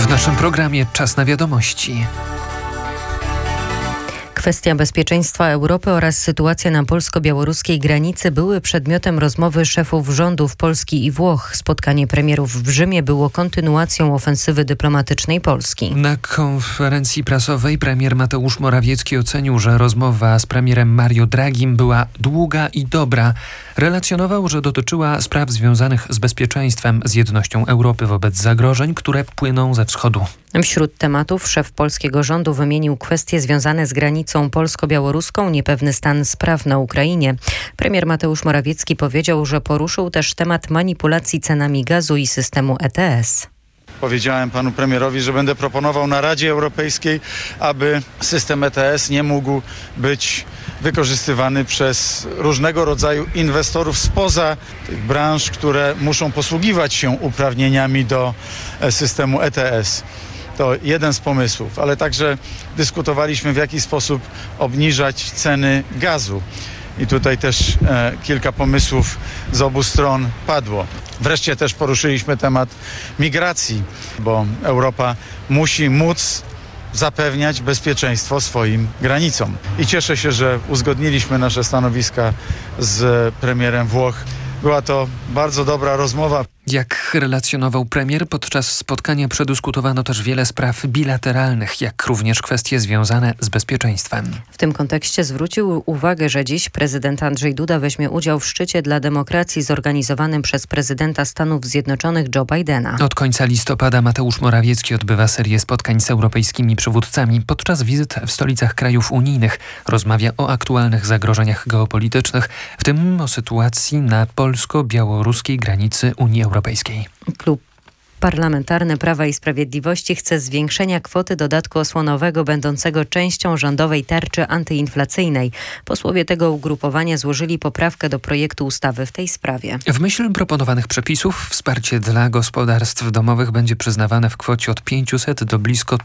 W naszym programie Czas na wiadomości. Kwestia bezpieczeństwa Europy oraz sytuacja na polsko-białoruskiej granicy były przedmiotem rozmowy szefów rządów Polski i Włoch. Spotkanie premierów w Rzymie było kontynuacją ofensywy dyplomatycznej Polski. Na konferencji prasowej premier Mateusz Morawiecki ocenił, że rozmowa z premierem Mario Dragim była długa i dobra. Relacjonował, że dotyczyła spraw związanych z bezpieczeństwem, z jednością Europy wobec zagrożeń, które płyną ze wschodu. Wśród tematów szef polskiego rządu wymienił kwestie związane z granicą polsko-białoruską, niepewny stan spraw na Ukrainie. Premier Mateusz Morawiecki powiedział, że poruszył też temat manipulacji cenami gazu i systemu ETS. Powiedziałem panu premierowi, że będę proponował na Radzie Europejskiej, aby system ETS nie mógł być wykorzystywany przez różnego rodzaju inwestorów spoza tych branż, które muszą posługiwać się uprawnieniami do systemu ETS. To jeden z pomysłów, ale także dyskutowaliśmy, w jaki sposób obniżać ceny gazu. I tutaj też kilka pomysłów z obu stron padło. Wreszcie też poruszyliśmy temat migracji, bo Europa musi móc zapewniać bezpieczeństwo swoim granicom. I cieszę się, że uzgodniliśmy nasze stanowiska z premierem Włoch. Była to bardzo dobra rozmowa. Jak relacjonował premier, podczas spotkania przedyskutowano też wiele spraw bilateralnych, jak również kwestie związane z bezpieczeństwem. W tym kontekście zwrócił uwagę, że dziś prezydent Andrzej Duda weźmie udział w szczycie dla demokracji zorganizowanym przez prezydenta Stanów Zjednoczonych Joe Bidena. Od końca listopada Mateusz Morawiecki odbywa serię spotkań z europejskimi przywódcami. Podczas wizyt w stolicach krajów unijnych rozmawia o aktualnych zagrożeniach geopolitycznych, w tym o sytuacji na polsko-białoruskiej granicy Unii Europejskiej. Klub Parlamentarny Prawa i Sprawiedliwości chce zwiększenia kwoty dodatku osłonowego będącego częścią rządowej tarczy antyinflacyjnej. Posłowie tego ugrupowania złożyli poprawkę do projektu ustawy w tej sprawie. W myśl proponowanych przepisów wsparcie dla gospodarstw domowych będzie przyznawane w kwocie od 500 do blisko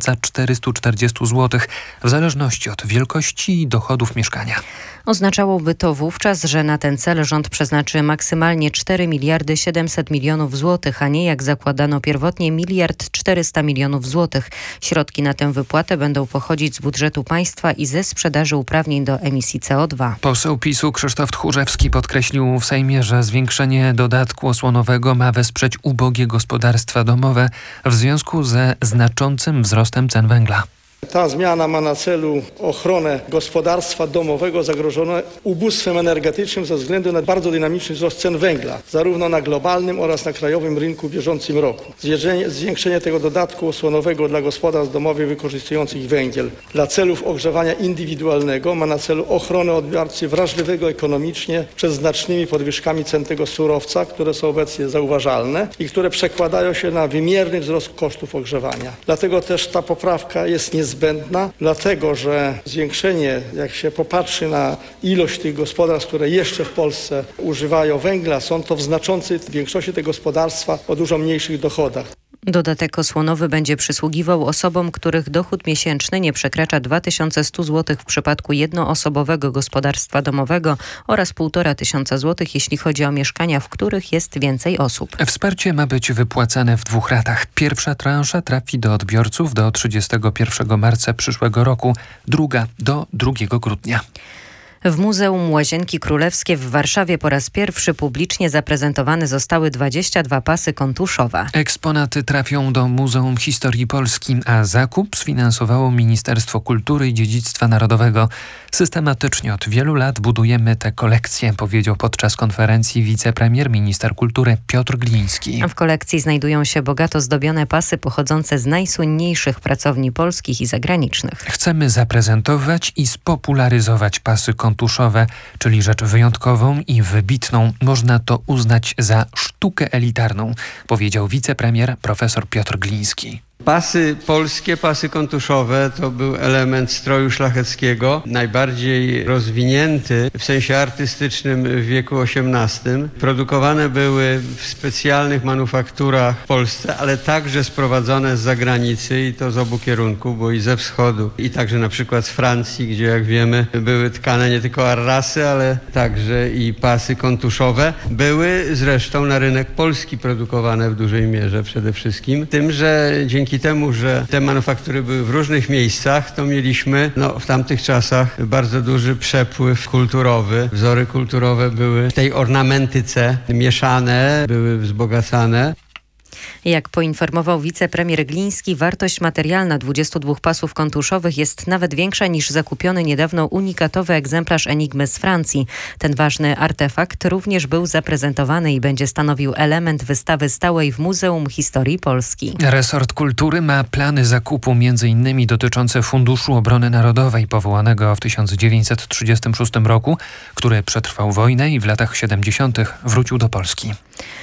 1440 zł w zależności od wielkości i dochodów mieszkania. Oznaczałoby to wówczas, że na ten cel rząd przeznaczy maksymalnie 4 miliardy 700 milionów złotych, a nie jak zakładano pierwotnie 1 400 milionów złotych. Środki na tę wypłatę będą pochodzić z budżetu państwa i ze sprzedaży uprawnień do emisji CO2. Poseł PiS-u Krzysztof Tchórzewski podkreślił w Sejmie, że zwiększenie dodatku osłonowego ma wesprzeć ubogie gospodarstwa domowe w związku ze znaczącym wzrostem cen węgla. Ta zmiana ma na celu ochronę gospodarstwa domowego zagrożone ubóstwem energetycznym ze względu na bardzo dynamiczny wzrost cen węgla, zarówno na globalnym oraz na krajowym rynku w bieżącym roku. Zwiększenie tego dodatku osłonowego dla gospodarstw domowych wykorzystujących węgiel dla celów ogrzewania indywidualnego ma na celu ochronę odbiorcy wrażliwego ekonomicznie przed znacznymi podwyżkami cen tego surowca, które są obecnie zauważalne i które przekładają się na wymierny wzrost kosztów ogrzewania. Dlatego też ta poprawka jest niezbędna, dlatego że zwiększenie, jak się popatrzy na ilość tych gospodarstw, które jeszcze w Polsce używają węgla, są to w znaczącej większości te gospodarstwa o dużo mniejszych dochodach. Dodatek osłonowy będzie przysługiwał osobom, których dochód miesięczny nie przekracza 2100 zł w przypadku jednoosobowego gospodarstwa domowego oraz 1500 zł, jeśli chodzi o mieszkania, w których jest więcej osób. Wsparcie ma być wypłacane w 2 ratach. Pierwsza transza trafi do odbiorców do 31 marca przyszłego roku, druga do 2 grudnia. W Muzeum Łazienki Królewskie w Warszawie po raz pierwszy publicznie zaprezentowane zostały 22 pasy kontuszowe. Eksponaty trafią do Muzeum Historii Polski, a zakup sfinansowało Ministerstwo Kultury i Dziedzictwa Narodowego. Systematycznie od wielu lat budujemy tę kolekcję, powiedział podczas konferencji wicepremier minister kultury Piotr Gliński. W kolekcji znajdują się bogato zdobione pasy pochodzące z najsłynniejszych pracowni polskich i zagranicznych. Chcemy zaprezentować i spopularyzować pasy kontuszowe, czyli rzecz wyjątkową i wybitną. Można to uznać za sztukę elitarną, powiedział wicepremier profesor Piotr Gliński. Pasy polskie, pasy kontuszowe to był element stroju szlacheckiego, najbardziej rozwinięty w sensie artystycznym w wieku XVIII. Produkowane były w specjalnych manufakturach w Polsce, ale także sprowadzone z zagranicy i to z obu kierunków, bo i ze wschodu i także na przykład z Francji, gdzie jak wiemy były tkane nie tylko arrasy, ale także i pasy kontuszowe. Były zresztą na rynek polski produkowane w dużej mierze przede wszystkim, tym, że dzięki dzięki temu, że te manufaktury były w różnych miejscach, to mieliśmy w tamtych czasach bardzo duży przepływ kulturowy. Wzory kulturowe były w tej ornamentyce mieszane, były wzbogacane. Jak poinformował wicepremier Gliński, wartość materialna 22 pasów kontuszowych jest nawet większa niż zakupiony niedawno unikatowy egzemplarz Enigmy z Francji. Ten ważny artefakt również był zaprezentowany i będzie stanowił element wystawy stałej w Muzeum Historii Polski. Resort Kultury ma plany zakupu m.in. dotyczące Funduszu Obrony Narodowej powołanego w 1936 roku, który przetrwał wojnę i w latach 70. wrócił do Polski.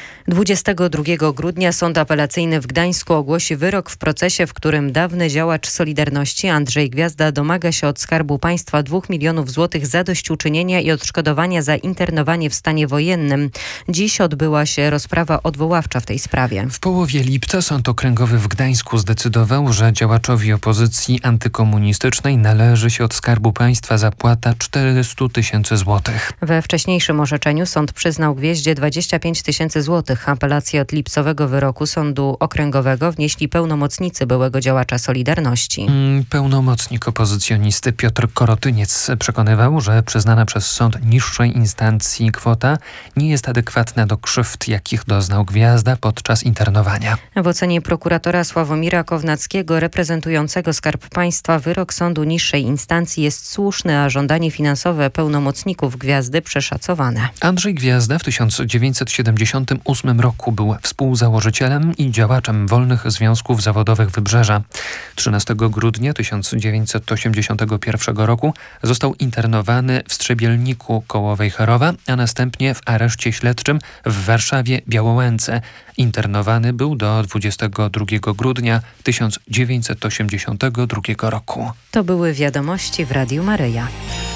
22 grudnia Sąd Apelacyjny w Gdańsku ogłosi wyrok w procesie, w którym dawny działacz Solidarności Andrzej Gwiazda domaga się od Skarbu Państwa 2 milionów złotych zadośćuczynienia i odszkodowania za internowanie w stanie wojennym. Dziś odbyła się rozprawa odwoławcza w tej sprawie. W połowie lipca Sąd Okręgowy w Gdańsku zdecydował, że działaczowi opozycji antykomunistycznej należy się od Skarbu Państwa zapłata 400 000 złotych. We wcześniejszym orzeczeniu sąd przyznał Gwieździe 25 000 złotych. Apelację od lipcowego wyroku Sądu Okręgowego wnieśli pełnomocnicy byłego działacza Solidarności. Pełnomocnik opozycjonisty Piotr Korotyniec przekonywał, że przyznana przez sąd niższej instancji kwota nie jest adekwatna do krzywd, jakich doznał Gwiazda podczas internowania. W ocenie prokuratora Sławomira Kownackiego, reprezentującego Skarb Państwa, wyrok sądu niższej instancji jest słuszny, a żądanie finansowe pełnomocników Gwiazdy przeszacowane. Andrzej Gwiazda w 1978 roku był współzałożycielem i działaczem Wolnych Związków Zawodowych Wybrzeża. 13 grudnia 1981 roku został internowany w Strzebielniku koło Wejherowa, a następnie w areszcie śledczym w Warszawie Białołęce. Internowany był do 22 grudnia 1982 roku. To były wiadomości w Radiu Maryja.